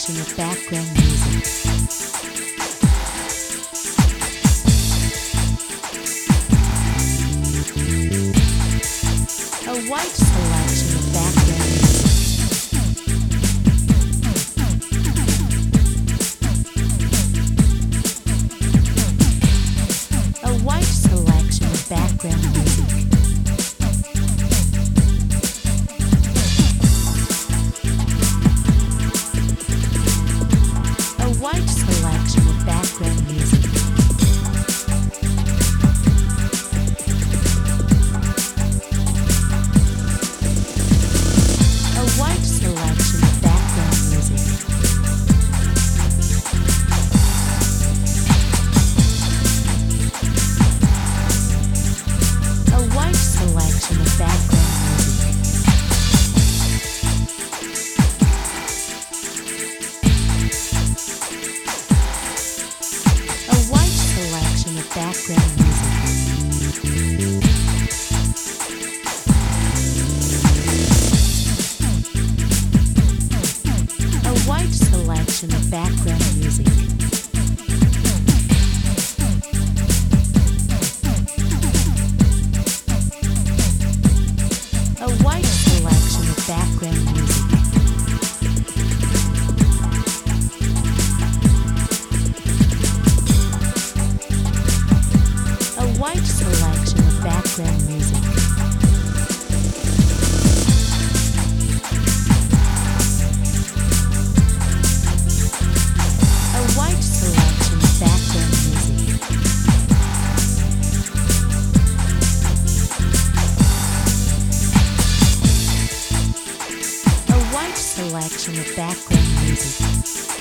selection of background music. A white selection of background music. A white selection of background music. A white selection of background music. Background music. A white selection of background music. A white selection of background music. White selection of background music. A white selection of background music. A white selection of background music.